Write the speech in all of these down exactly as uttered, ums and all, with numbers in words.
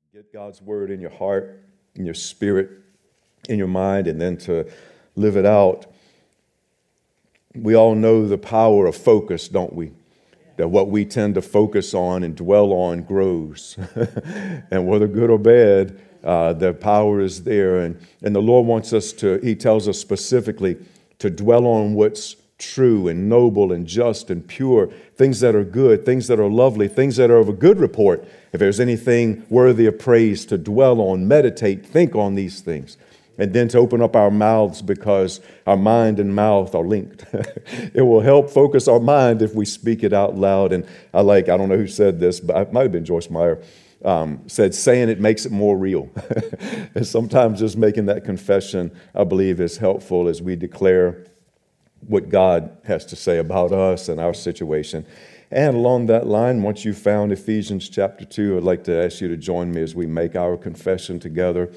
Get God's word in your heart, in your spirit, in your mind, and then to live it out. We all know the power of focus, don't we? That what we tend to focus on and dwell on grows. And whether good or bad, uh, the power is there. And, and the Lord wants us to, He tells us specifically to dwell on what's true and noble and just and pure, things that are good, things that are lovely, things that are of a good report. If there's anything worthy of praise, to dwell on, meditate, think on these things. And then to open up our mouths, because our mind and mouth are linked. It will help focus our mind if we speak it out loud. And I like, I don't know who said this, but it might have been Joyce Meyer, um, said saying it makes it more real. And sometimes just making that confession, I believe, is helpful as we declare what God has to say about us and our situation. And along that line, once you've found Ephesians chapter two, I'd like to ask you to join me as we make our confession together.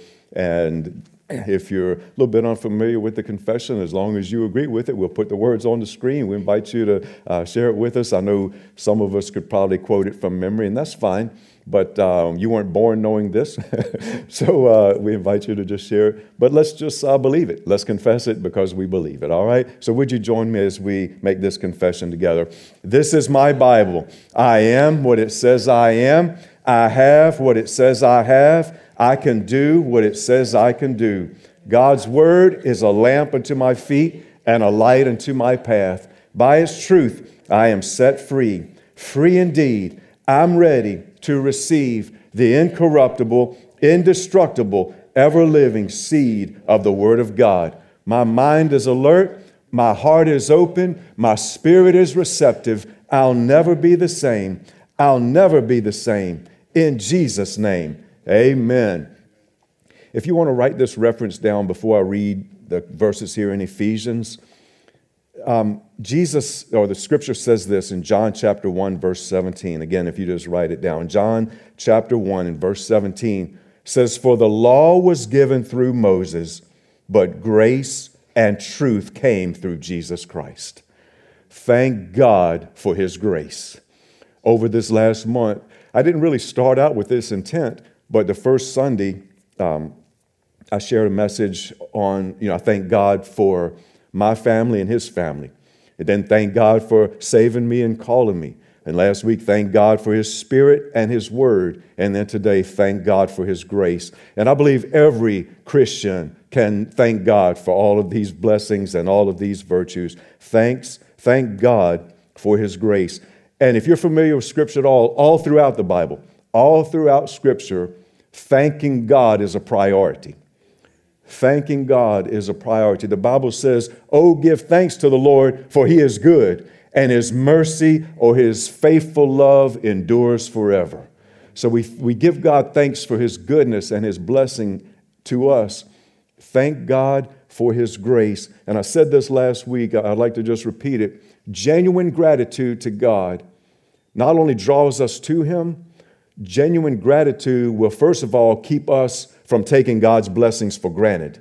And if you're a little bit unfamiliar with the confession, as long as you agree with it, we'll put the words on the screen. We invite you to uh, share it with us. I know some of us could probably quote it from memory, and that's fine. But um, you weren't born knowing this. So uh, we invite you to just share it. But let's just uh, believe it. Let's confess it because we believe it, all right? So would you join me as we make this confession together? This is my Bible. I am what it says I am. I have what it says I have. I can do what it says I can do. God's word is a lamp unto my feet and a light unto my path. By His truth, I am set free. Free indeed. I'm ready to receive the incorruptible, indestructible, ever-living seed of the Word of God. My mind is alert. My heart is open. My spirit is receptive. I'll never be the same. I'll never be the same. In Jesus' name, amen. If you want to write this reference down before I read the verses here in Ephesians, um, Jesus, or the scripture says this in John chapter one, verse seventeen. Again, if you just write it down. John chapter one and verse seventeen says, "For the law was given through Moses, but grace and truth came through Jesus Christ." Thank God for His grace. Over this last month, I didn't really start out with this intent, but the first Sunday, um, I shared a message on, you know, I thank God for my family and His family. And then thank God for saving me and calling me. And last week, thank God for His Spirit and His Word. And then today, thank God for His grace. And I believe every Christian can thank God for all of these blessings and all of these virtues. Thanks, thank God for His grace. And if you're familiar with Scripture at all, all throughout the Bible, all throughout Scripture, thanking God is a priority. Thanking God is a priority. The Bible says, "Oh, give thanks to the Lord, for He is good, and His mercy or His faithful love endures forever." So we, we give God thanks for His goodness and His blessing to us. Thank God for His grace. And I said this last week, I'd like to just repeat it. Genuine gratitude to God not only draws us to Him, genuine gratitude will first of all keep us from taking God's blessings for granted.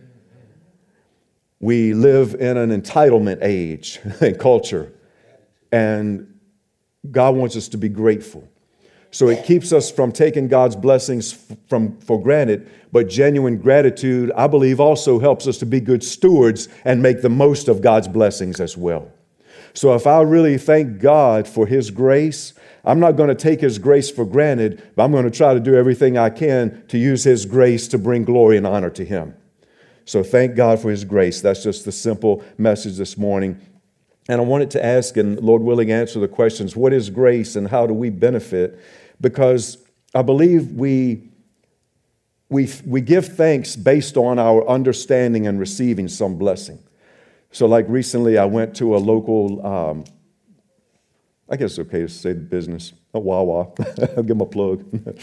We live in an entitlement age and culture, and God wants us to be grateful. So it keeps us from taking God's blessings from, for granted, but genuine gratitude, I believe, also helps us to be good stewards and make the most of God's blessings as well. So if I really thank God for His grace, I'm not going to take His grace for granted, but I'm going to try to do everything I can to use His grace to bring glory and honor to Him. So thank God for His grace. That's just the simple message this morning. And I wanted to ask, and Lord willing, answer the questions, what is grace and how do we benefit? Because I believe we, we, we give thanks based on our understanding and receiving some blessing. So like recently, I went to a local, um, I guess it's okay to say the business, a Wawa. I'll give them a plug.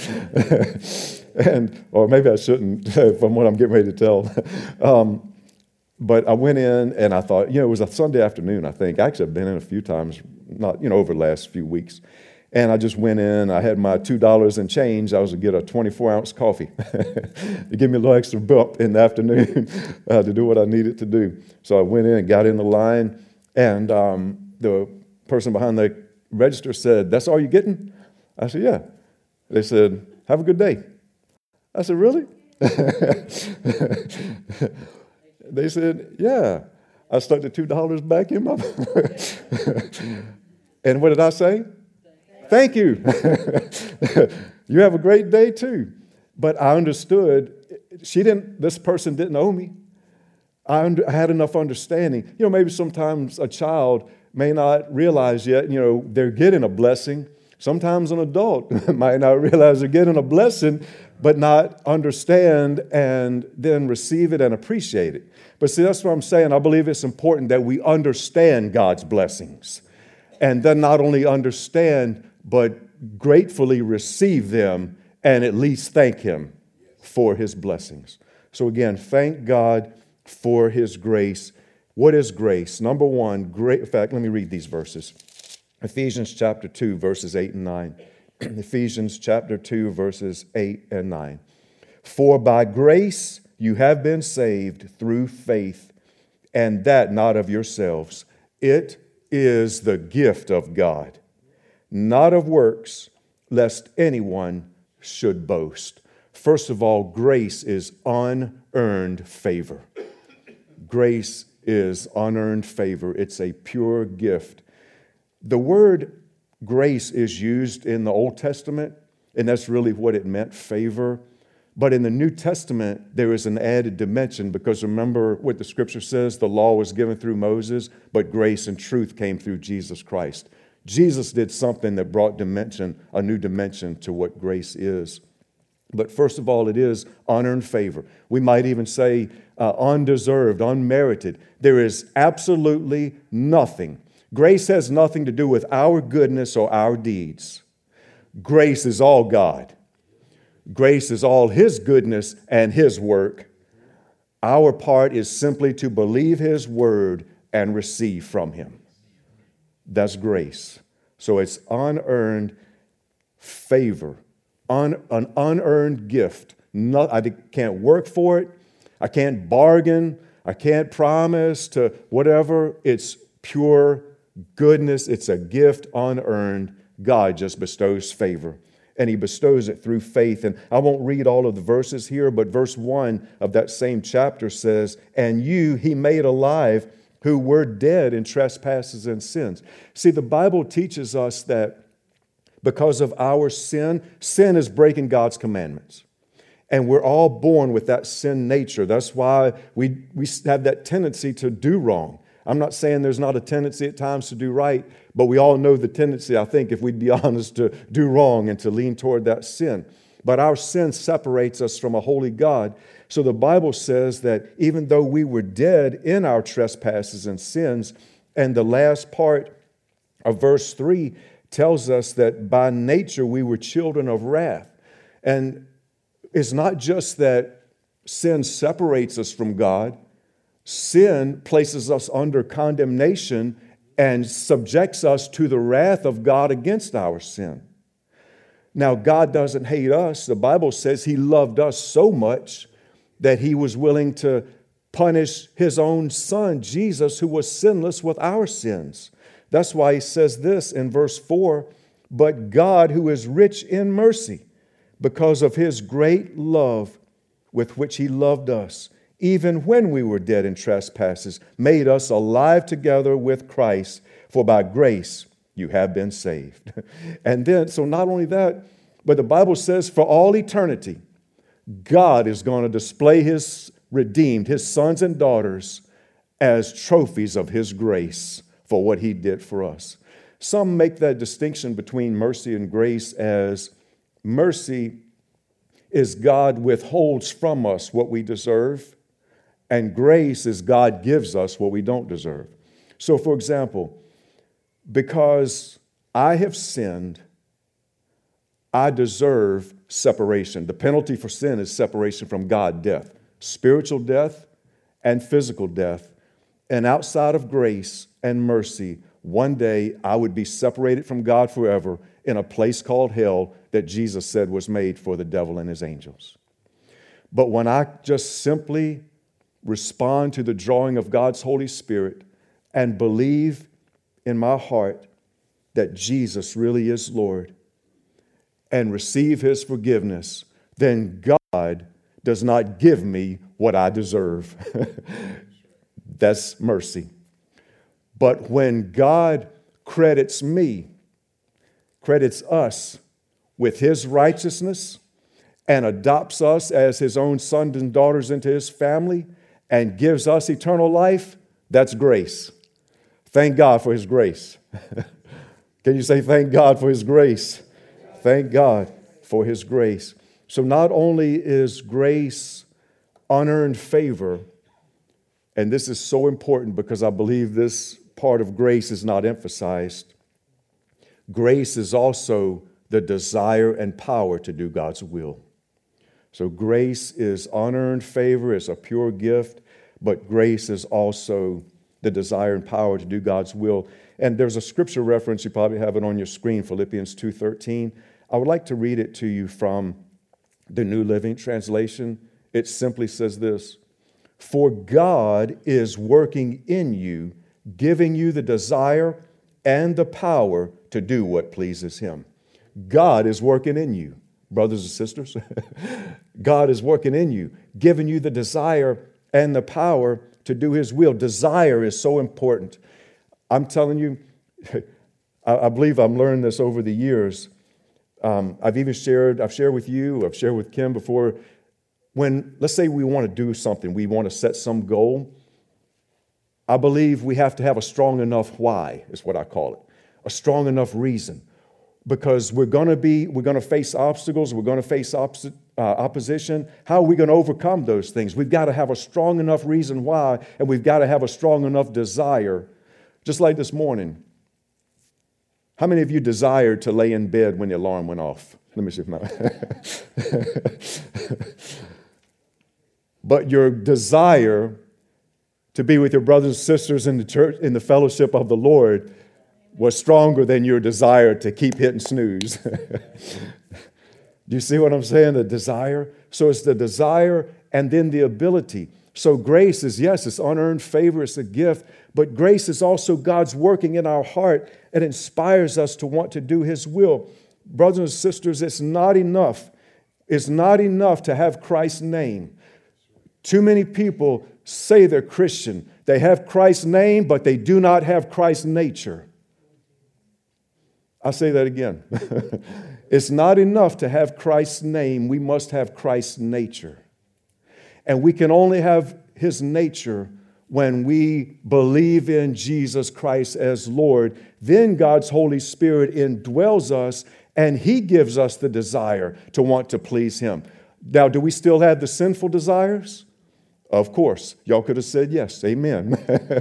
and Or maybe I shouldn't from what I'm getting ready to tell. Um, but I went in and I thought, you know, it was a Sunday afternoon, I think. Actually, I've been in a few times, not, you know, over the last few weeks. And I just went in, I had my two dollars and change. I was going to get a twenty-four ounce coffee. To give me a little extra bump in the afternoon uh, to do what I needed to do. So I went in and got in the line, and um, the person behind the register said, "That's all you're getting?" I said, "Yeah." They said, "Have a good day." I said, really? They said, yeah. I stuck the two dollars back in my and what did I say? Thank you. You have a great day too. But I understood she didn't, this person didn't owe me. I, under, I had enough understanding. You know, maybe sometimes a child may not realize yet, you know, they're getting a blessing. Sometimes an adult might not realize they're getting a blessing, but not understand and then receive it and appreciate it. But see, that's what I'm saying. I believe it's important that we understand God's blessings and then not only understand, but gratefully receive them and at least thank Him for His blessings. So again, thank God for His grace. What is grace? Number one, great. In fact, let me read these verses. Ephesians chapter two, verses eight and nine. Ephesians chapter two, verses eight and nine. For by grace you have been saved through faith, and that not of yourselves. It is the gift of God, not of works, lest anyone should boast. First of all, grace is unearned favor. Grace is unearned favor. It's a pure gift. The word grace is used in the Old Testament, and that's really what it meant, favor. But in the New Testament, there is an added dimension because remember what the Scripture says, the law was given through Moses, but grace and truth came through Jesus Christ. Jesus did something that brought dimension, a new dimension to what grace is. But first of all, it is unearned favor. We might even say uh, undeserved, unmerited. There is absolutely nothing. Grace has nothing to do with our goodness or our deeds. Grace is all God. Grace is all His goodness and His work. Our part is simply to believe His word and receive from Him. That's grace. So it's unearned favor, un, an unearned gift. Not, I can't work for it. I can't bargain. I can't promise to whatever. It's pure goodness. It's a gift unearned. God just bestows favor. And He bestows it through faith. And I won't read all of the verses here, but verse one of that same chapter says, and you He made alive who were dead in trespasses and sins. See, the Bible teaches us that because of our sin, sin is breaking God's commandments. And we're all born with that sin nature. That's why we, we have that tendency to do wrong. I'm not saying there's not a tendency at times to do right, but we all know the tendency, I think, if we'd be honest, to do wrong and to lean toward that sin. But our sin separates us from a holy God. So the Bible says that even though we were dead in our trespasses and sins, and the last part of verse three tells us that by nature we were children of wrath. And it's not just that sin separates us from God. Sin places us under condemnation and subjects us to the wrath of God against our sin. Now, God doesn't hate us. The Bible says He loved us so much that He was willing to punish His own Son, Jesus, who was sinless with our sins. That's why He says this in verse four, but God, who is rich in mercy, because of His great love with which He loved us, even when we were dead in trespasses, made us alive together with Christ, for by grace you have been saved. And then, so not only that, but the Bible says for all eternity, God is going to display His redeemed, His sons and daughters, as trophies of His grace for what He did for us. Some make that distinction between mercy and grace as mercy is God withholds from us what we deserve, and grace is God gives us what we don't deserve. So, for example, because I have sinned, I deserve separation. The penalty for sin is separation from God, death, spiritual death and physical death. And outside of grace and mercy, one day I would be separated from God forever in a place called hell that Jesus said was made for the devil and his angels. But when I just simply respond to the drawing of God's Holy Spirit and believe in my heart that Jesus really is Lord and receive His forgiveness, then God God does not give me what I deserve. That's mercy. But when God credits me, credits us with his righteousness and adopts us as his own sons and daughters into his family and gives us eternal life, that's grace. Thank God for his grace. Can you say thank God for his grace? Thank God for his grace. So not only is grace unearned favor, and this is so important because I believe this part of grace is not emphasized, grace is also the desire and power to do God's will. So grace is unearned favor, it's a pure gift, but grace is also the desire and power to do God's will. And there's a scripture reference, you probably have it on your screen, Philippians two thirteen. I would like to read it to you from the New Living Translation. It simply says this: "For God is working in you, giving you the desire and the power to do what pleases him." God is working in you, brothers and sisters. God is working in you, giving you the desire and the power to do his will. Desire is so important. I'm telling you, I, I believe I'm learning this over the years. Um, I've even shared, I've shared with you, I've shared with Kim before, when, let's say we want to do something, we want to set some goal, I believe we have to have a strong enough why, is what I call it, a strong enough reason. Because we're going to be, we're going to face obstacles, we're going to face opposite, uh, opposition. How are we going to overcome those things? We've got to have a strong enough reason why, and we've got to have a strong enough desire. Just like this morning. How many of you desired to lay in bed when the alarm went off? Let me see if my... But your desire to be with your brothers and sisters in the church, in the fellowship of the Lord, was stronger than your desire to keep hitting snooze. Do you see what I'm saying? The desire. So it's the desire and then the ability. So grace is, yes, it's unearned favor, it's a gift, but grace is also God's working in our heart and inspires us to want to do his will. Brothers and sisters, it's not enough. It's not enough to have Christ's name. Too many people say they're Christian. They have Christ's name, but they do not have Christ's nature. I'll say that again. It's not enough to have Christ's name. We must have Christ's nature. And we can only have his nature when we believe in Jesus Christ as Lord. Then God's Holy Spirit indwells us and he gives us the desire to want to please him. Now, do we still have the sinful desires? Of course. Y'all could have said yes. Amen.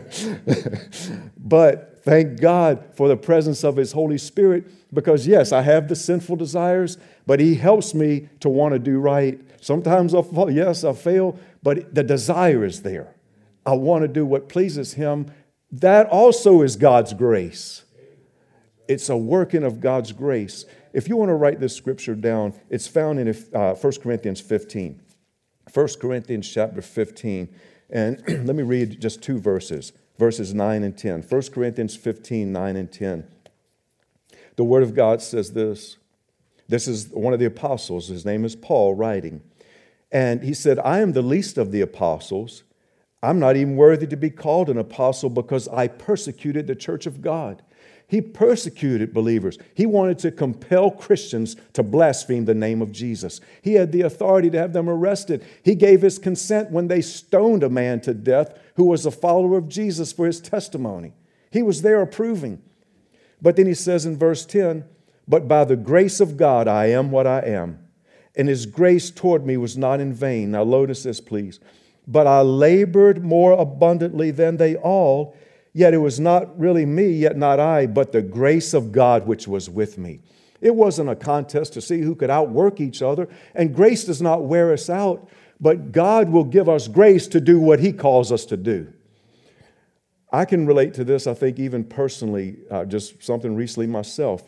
But thank God for the presence of his Holy Spirit, because yes, I have the sinful desires, but he helps me to want to do right. Sometimes I fall, yes, I fail, but the desire is there. I want to do what pleases him. That also is God's grace. It's a working of God's grace. If you want to write this scripture down, it's found in uh, First Corinthians fifteen. First Corinthians chapter fifteen. And let me read just two verses, verses nine and ten. First Corinthians fifteen, nine and ten. The Word of God says this. This is one of the apostles. His name is Paul writing. And he said, "I am the least of the apostles. I'm not even worthy to be called an apostle because I persecuted the church of God." He persecuted believers. He wanted to compel Christians to blaspheme the name of Jesus. He had the authority to have them arrested. He gave his consent when they stoned a man to death who was a follower of Jesus for his testimony. He was there approving. But then he says in verse ten, "But by the grace of God I am what I am, and his grace toward me was not in vain." Now notice this, please. "But I labored more abundantly than they all, yet it was not really me, yet not I, but the grace of God which was with me." It wasn't a contest to see who could outwork each other, and grace does not wear us out, but God will give us grace to do what he calls us to do. I can relate to this, I think, even personally, uh, just something recently myself.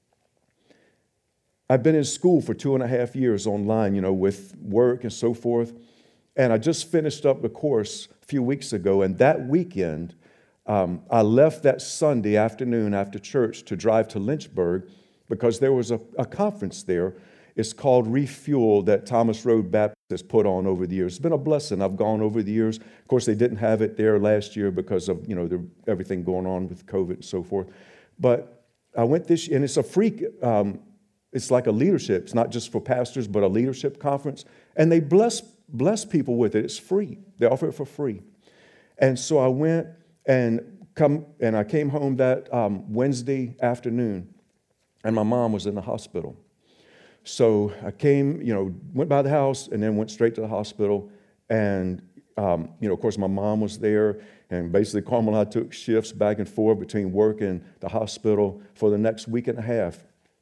I've been in school for two and a half years online, you know, with work and so forth, and I just finished up the course a few weeks ago, and that weekend, Um, I left that Sunday afternoon after church to drive to Lynchburg because there was a, a conference there. It's called Refuel that Thomas Road Baptist has put on over the years. It's been a blessing. I've gone over the years. Of course, they didn't have it there last year because of, you know, the, everything going on with COVID and so forth. But I went this year, and it's a free, um, it's like a leadership. It's not just for pastors, but a leadership conference. And they bless, bless people with it. It's free. They offer it for free. And so I went and come, and I came home that um, Wednesday afternoon, and my mom was in the hospital. So I came, you know, went by the house and then went straight to the hospital. And, um, you know, of course, my mom was there. And basically, Carmel and I took shifts back and forth between work and the hospital for the next week and a half.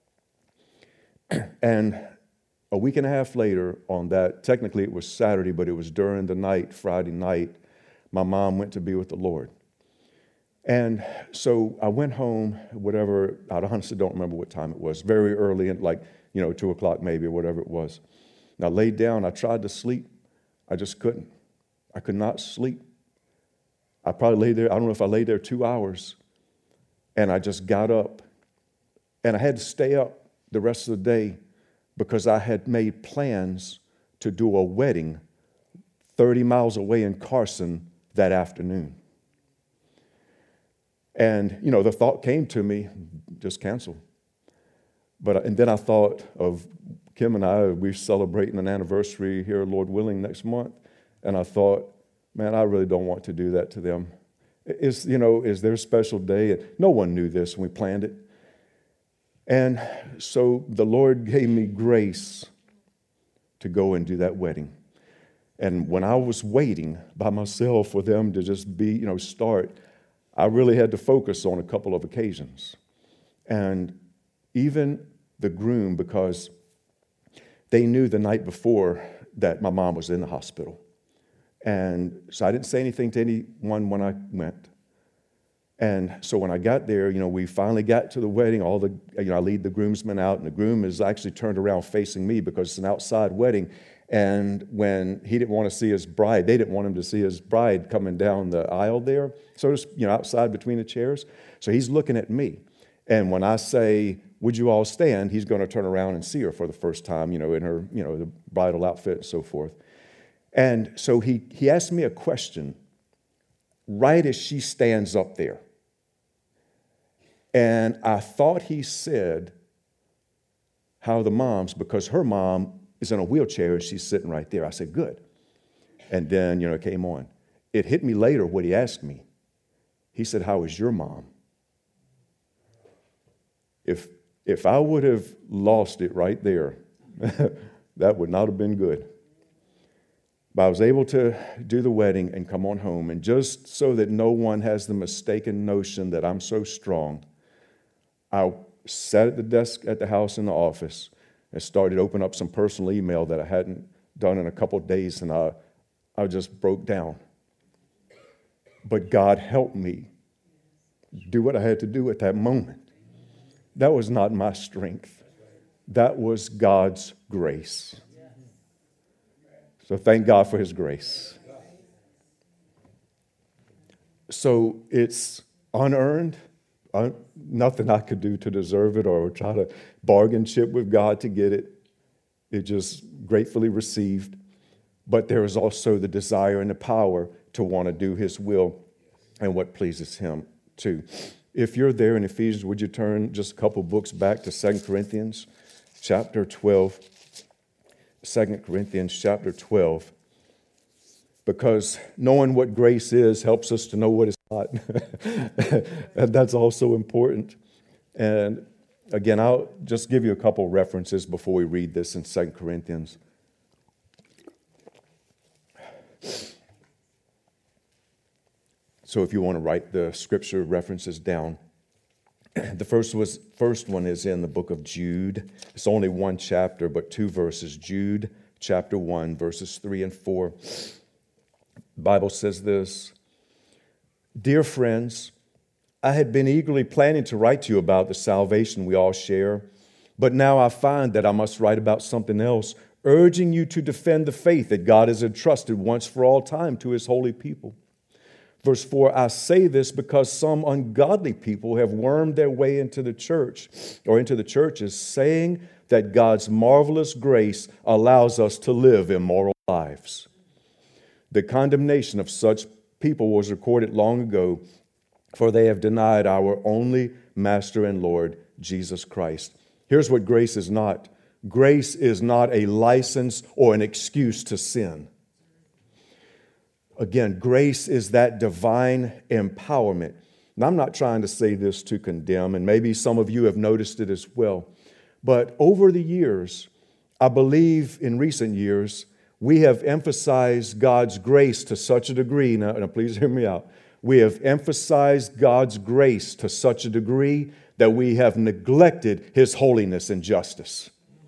And a week and a half later on that, technically it was Saturday, but it was during the night, Friday night, my mom went to be with the Lord. And so I went home, whatever, I honestly don't remember what time it was, very early, and like, you know, two o'clock maybe or whatever it was. And I laid down, I tried to sleep. I just couldn't. I could not sleep. I probably laid there, I don't know if I laid there two hours. And I just got up. And I had to stay up the rest of the day because I had made plans to do a wedding thirty miles away in Carson that afternoon. And, you know, the thought came to me, just cancel. But, and then I thought of Kim and I, we're celebrating an anniversary here, Lord willing, next month. And I thought, man, I really don't want to do that to them. Is, you know, is their special day? And no one knew this when we planned it. And so the Lord gave me grace to go and do that wedding. And when I was waiting by myself for them to just be, you know, start, I really had to focus on a couple of occasions. And even the groom, because they knew the night before that my mom was in the hospital. And so I didn't say anything to anyone when I went. And so when I got there, you know, we finally got to the wedding. All the, you know, I lead the groomsmen out, and the groom is actually turned around facing me because it's an outside wedding. And when he didn't want to see his bride, they didn't want him to see his bride coming down the aisle there. So it's, you know, outside between the chairs. So he's looking at me. And when I say, would you all stand, he's going to turn around and see her for the first time, you know, in her, you know, the bridal outfit and so forth. And so he, he asked me a question right as she stands up there. And I thought he said, how are the moms? Because her mom is in a wheelchair and she's sitting right there. I said, good. And then, you know, it came on. It hit me later what he asked me. He said, how is your mom? If, if I would have lost it right there, that would not have been good. But I was able to do the wedding and come on home. And just so that no one has the mistaken notion that I'm so strong, I sat at the desk at the house in the office and started opening up some personal email that I hadn't done in a couple of days, and I, I just broke down. But God helped me do what I had to do at that moment. That was not my strength. That was God's grace. So thank God for His grace. So it's unearned. Un- nothing I could do to deserve it or try to bargain chip with God to get it. It just gratefully received. But there is also the desire and the power to want to do His will and what pleases Him too. If you're there in Ephesians, would you turn just a couple books back to Second Corinthians chapter twelve. Second Corinthians chapter twelve. Because knowing what grace is helps us to know what it's not. And that's also important. And again, I'll just give you a couple references before we read this in Second Corinthians. So if you want to write the scripture references down. The first was first one is in the book of Jude. It's only one chapter, but two verses. Jude chapter one, verses three and four. The Bible says this, dear friends, I had been eagerly planning to write to you about the salvation we all share, but now I find that I must write about something else, urging you to defend the faith that God has entrusted once for all time to His holy people. Verse four, I say this because some ungodly people have wormed their way into the church or into the churches, saying that God's marvelous grace allows us to live immoral lives. The condemnation of such people was recorded long ago, for they have denied our only Master and Lord, Jesus Christ. Here's what grace is not. Grace is not a license or an excuse to sin. Again, grace is that divine empowerment. And I'm not trying to say this to condemn, and maybe some of you have noticed it as well. But over the years, I believe in recent years, we have emphasized God's grace to such a degree. Now, now please hear me out. We have emphasized God's grace to such a degree that we have neglected His holiness and justice.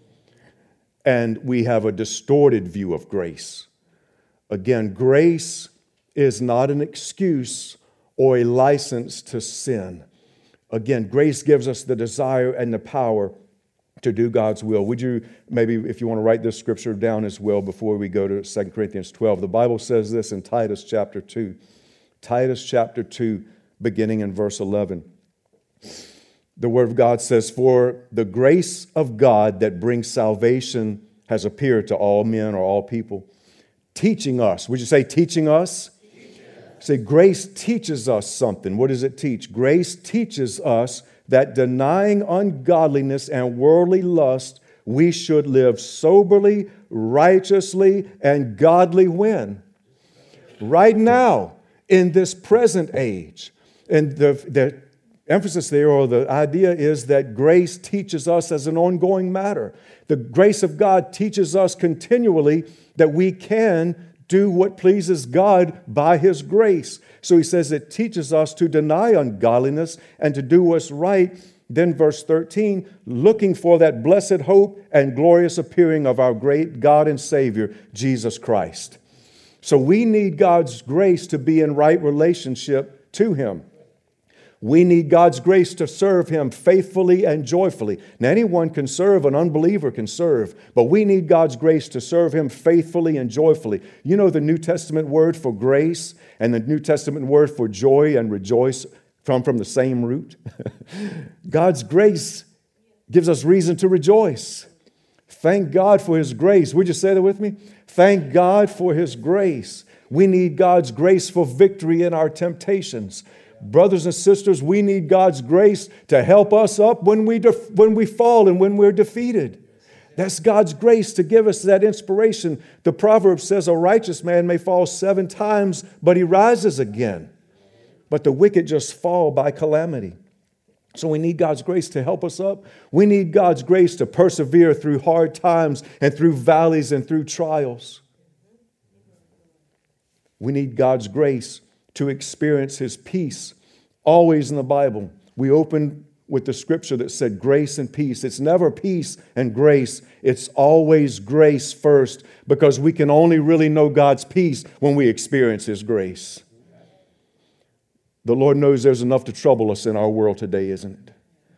And we have a distorted view of grace. Again, grace is not an excuse or a license to sin. Again, grace gives us the desire and the power to do God's will. Would you, maybe if you want to write this scripture down as well before we go to Second Corinthians twelve. The Bible says this in Titus chapter two. Titus chapter two, beginning in verse eleven. The Word of God says, "For the grace of God that brings salvation has appeared to all men," or all people, teaching us. Would you say teaching us? Say, grace teaches us something. What does it teach? Grace teaches us that denying ungodliness and worldly lust, we should live soberly, righteously, and godly when? Right now, in this present age. And the, the emphasis there, or the idea, is that grace teaches us as an ongoing matter. The grace of God teaches us continually that we can do what pleases God by His grace. So he says it teaches us to deny ungodliness and to do what's right. Then verse thirteen, looking for that blessed hope and glorious appearing of our great God and Savior, Jesus Christ. So we need God's grace to be in right relationship to Him. We need God's grace to serve Him faithfully and joyfully. Now, anyone can serve, an unbeliever can serve, but we need God's grace to serve Him faithfully and joyfully. You know the New Testament word for grace and the New Testament word for joy and rejoice come from the same root. God's grace gives us reason to rejoice. Thank God for His grace. Would you say that with me? Thank God for His grace. We need God's grace for victory in our temptations. Brothers and sisters, we need God's grace to help us up when we def- when we fall and when we're defeated. That's God's grace to give us that inspiration. The proverb says a righteous man may fall seven times, but he rises again. But the wicked just fall by calamity. So we need God's grace to help us up. We need God's grace to persevere through hard times and through valleys and through trials. We need God's grace to experience His peace. Always in the Bible, we open with the scripture that said grace and peace. It's never peace and grace. It's always grace first, because we can only really know God's peace when we experience His grace. The Lord knows there's enough to trouble us in our world today, isn't it?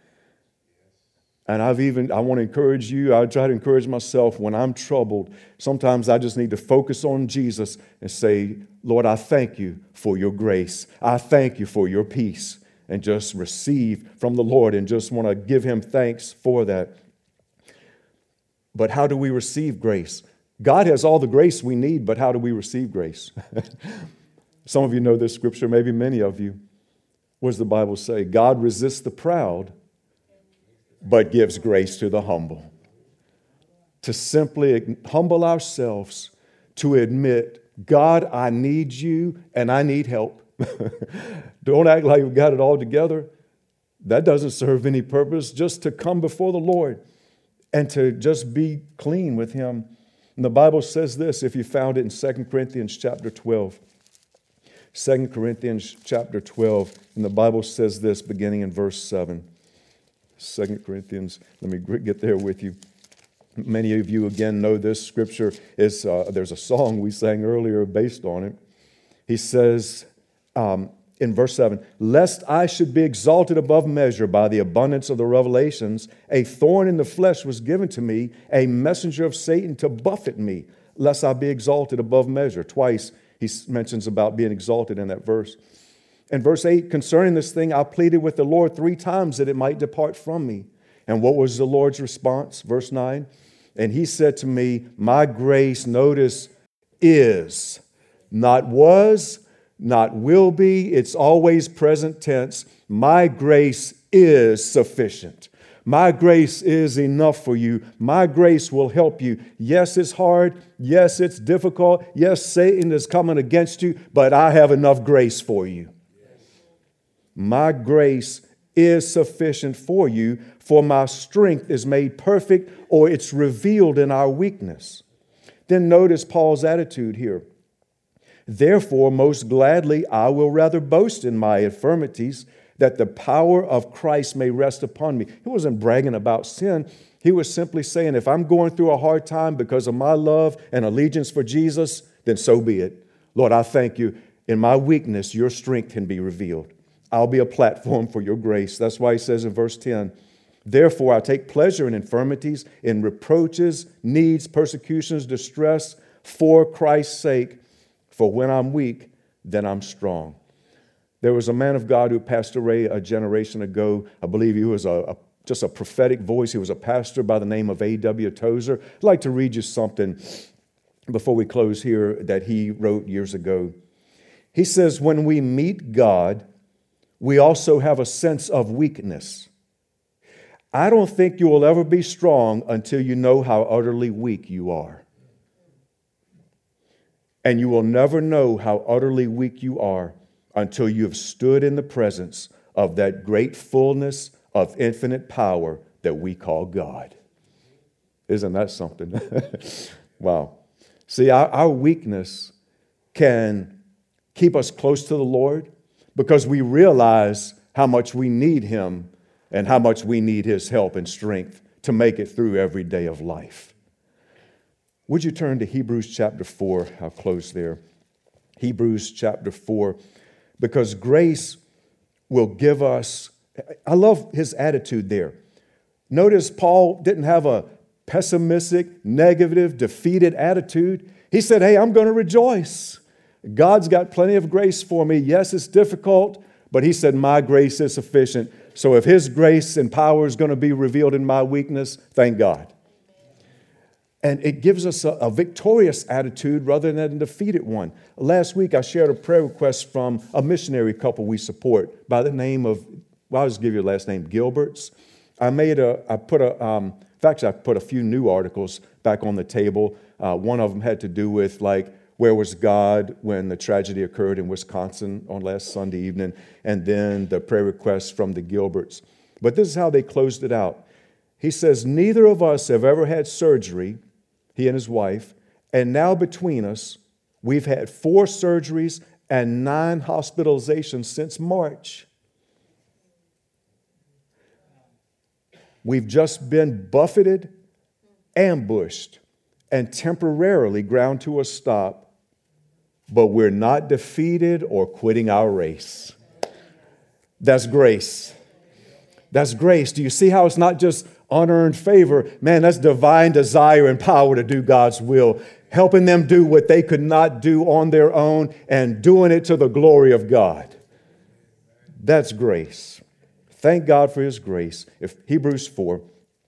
And I've even, I want to encourage you, I try to encourage myself when I'm troubled. Sometimes I just need to focus on Jesus and say, Lord, I thank you for your grace. I thank you for your peace. And just receive from the Lord and just want to give Him thanks for that. But how do we receive grace? God has all the grace we need, but how do we receive grace? Some of you know this scripture, maybe many of you. What does the Bible say? God resists the proud, but gives grace to the humble. To simply humble ourselves, to admit, God, I need you and I need help. Don't act like you've got it all together. That doesn't serve any purpose. Just to come before the Lord and to just be clean with Him. And the Bible says this, if you found it in Second Corinthians chapter twelve. Second Corinthians chapter twelve, and the Bible says this beginning in verse seven. Second Corinthians, let me get there with you. Many of you, again, know this scripture. Is uh, there's a song we sang earlier based on it. He says um, in verse seven, lest I should be exalted above measure by the abundance of the revelations, a thorn in the flesh was given to me, a messenger of Satan to buffet me, lest I be exalted above measure. Twice he mentions about being exalted in that verse. In verse eight, concerning this thing, I pleaded with the Lord three times that it might depart from me. And what was the Lord's response? Verse nine, and He said to me, my grace, notice, is. Not was, not will be. It's always present tense. My grace is sufficient. My grace is enough for you. My grace will help you. Yes, it's hard. Yes, it's difficult. Yes, Satan is coming against you, but I have enough grace for you. My grace is sufficient for you, for my strength is made perfect, or it's revealed in our weakness. Then notice Paul's attitude here. Therefore, most gladly, I will rather boast in my infirmities, that the power of Christ may rest upon me. He wasn't bragging about sin. He was simply saying, if I'm going through a hard time because of my love and allegiance for Jesus, then so be it. Lord, I thank you. In my weakness, your strength can be revealed. I'll be a platform for your grace. That's why he says in verse ten, therefore I take pleasure in infirmities, in reproaches, needs, persecutions, distress, for Christ's sake. For when I'm weak, then I'm strong. There was a man of God who passed away a generation ago. I believe he was a, a just a prophetic voice. He was a pastor by the name of A W Tozer. I'd like to read you something before we close here that he wrote years ago. He says, when we meet God, we also have a sense of weakness. I don't think you will ever be strong until you know how utterly weak you are. And you will never know how utterly weak you are until you have stood in the presence of that great fullness of infinite power that we call God. Isn't that something? Wow. See, our, our weakness can keep us close to the Lord because we realize how much we need Him and how much we need His help and strength to make it through every day of life. Would you turn to Hebrews chapter four? I'll close there. Hebrews chapter four. Because grace will give us, I love his attitude there. Notice Paul didn't have a pessimistic, negative, defeated attitude. He said, hey, I'm going to rejoice. God's got plenty of grace for me. Yes, it's difficult, but he said, my grace is sufficient. So if his grace and power is going to be revealed in my weakness, thank God. And it gives us a, a victorious attitude rather than a defeated one. Last week, I shared a prayer request from a missionary couple we support by the name of, well, I'll just give you a last name, Gilberts. I made a, I put a, um, in fact, I put a few new articles back on the table. Uh, one of them had to do with, like, where was God when the tragedy occurred in Wisconsin on last Sunday evening, and then the prayer request from the Gilberts. But this is how they closed it out. He says, neither of us have ever had surgery, he and his wife, and now between us, we've had four surgeries and nine hospitalizations since March. We've just been buffeted, ambushed, and temporarily ground to a stop, but we're not defeated or quitting our race. That's grace. That's grace. Do you see how it's not just unearned favor? Man, that's divine desire and power to do God's will, helping them do what they could not do on their own and doing it to the glory of God. That's grace. Thank God for His grace. If Hebrews four,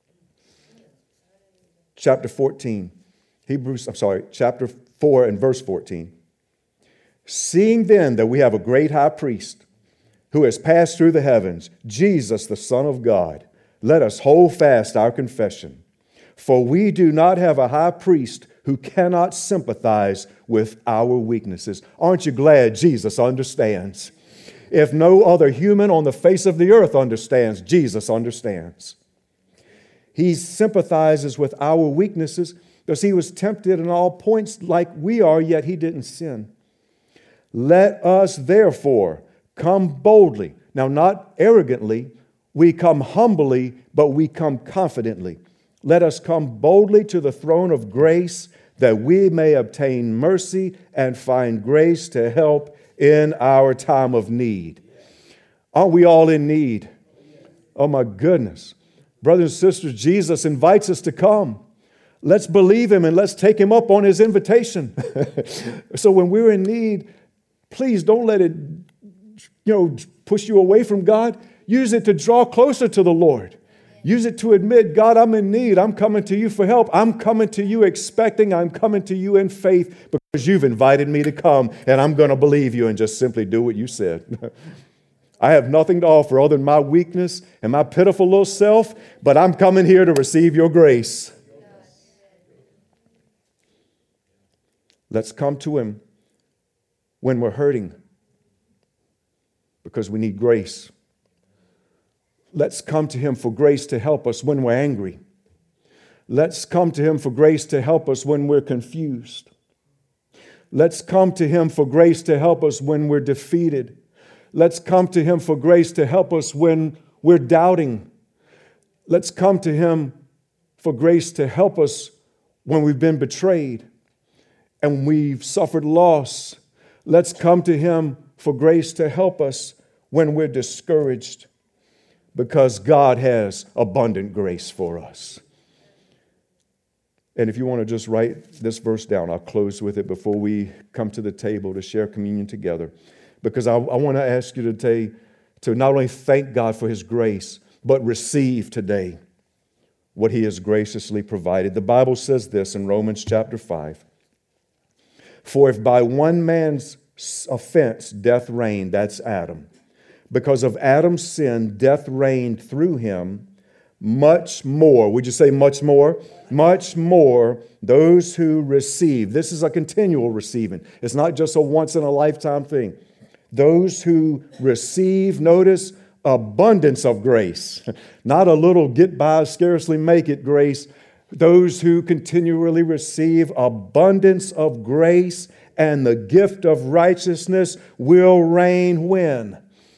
chapter fourteen, Hebrews, I'm sorry, chapter four and verse fourteen. Seeing then that we have a great high priest who has passed through the heavens, Jesus, the Son of God, let us hold fast our confession. For we do not have a high priest who cannot sympathize with our weaknesses. Aren't you glad Jesus understands? If no other human on the face of the earth understands, Jesus understands. He sympathizes with our weaknesses because He was tempted in all points like we are, yet He didn't sin. Let us therefore come boldly. Now, not arrogantly, we come humbly, but we come confidently. Let us come boldly to the throne of grace that we may obtain mercy and find grace to help in our time of need. Aren't we all in need? Oh my goodness. Brothers and sisters, Jesus invites us to come. Let's believe Him and let's take Him up on His invitation. So when we're in need, please don't let it, you know, push you away from God. Use it to draw closer to the Lord. Use it to admit, God, I'm in need. I'm coming to you for help. I'm coming to you expecting. I'm coming to you in faith because you've invited me to come, and I'm going to believe you and just simply do what you said. I have nothing to offer other than my weakness and my pitiful little self, but I'm coming here to receive your grace. Let's come to him when we're hurting because we need grace. Let's come to him for grace to help us when we're angry. Let's come to him for grace to help us when we're confused. Let's come to him for grace to help us when we're defeated. Let's come to him for grace to help us when we're doubting. Let's come to him for grace to help us when we've been betrayed and we've suffered loss. Let's come to him for grace to help us when we're discouraged, because God has abundant grace for us. And if you want to just write this verse down, I'll close with it before we come to the table to share communion together. Because I, I want to ask you today to not only thank God for his grace, but receive today what he has graciously provided. The Bible says this in Romans chapter five. For if by one man's offense death reigned, that's Adam, because of Adam's sin, death reigned through him, much more. Would you say much more? Much more those who receive. This is a continual receiving. It's not just a once in a lifetime thing. Those who receive, notice, abundance of grace. Not a little get by, scarcely make it grace. Those who continually receive abundance of grace and the gift of righteousness will reign when?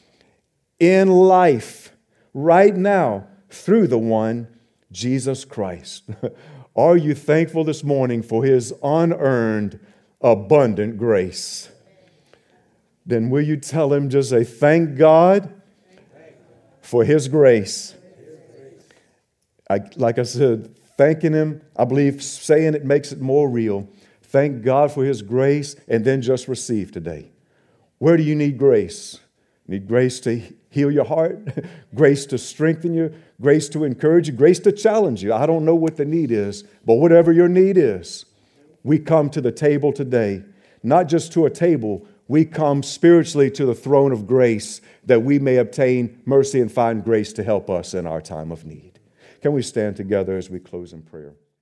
In life, right now, through the one, Jesus Christ. Are you thankful this morning for his unearned, abundant grace? Then will you tell him, just say, thank God for his grace. I, like I said, thanking him, I believe saying it makes it more real. Thank God for his grace, and then just receive today. Where do you need grace? You need grace to heal your heart, grace to strengthen you, grace to encourage you, grace to challenge you. I don't know what the need is, but whatever your need is, we come to the table today. Not just to a table, we come spiritually to the throne of grace that we may obtain mercy and find grace to help us in our time of need. Can we stand together as we close in prayer?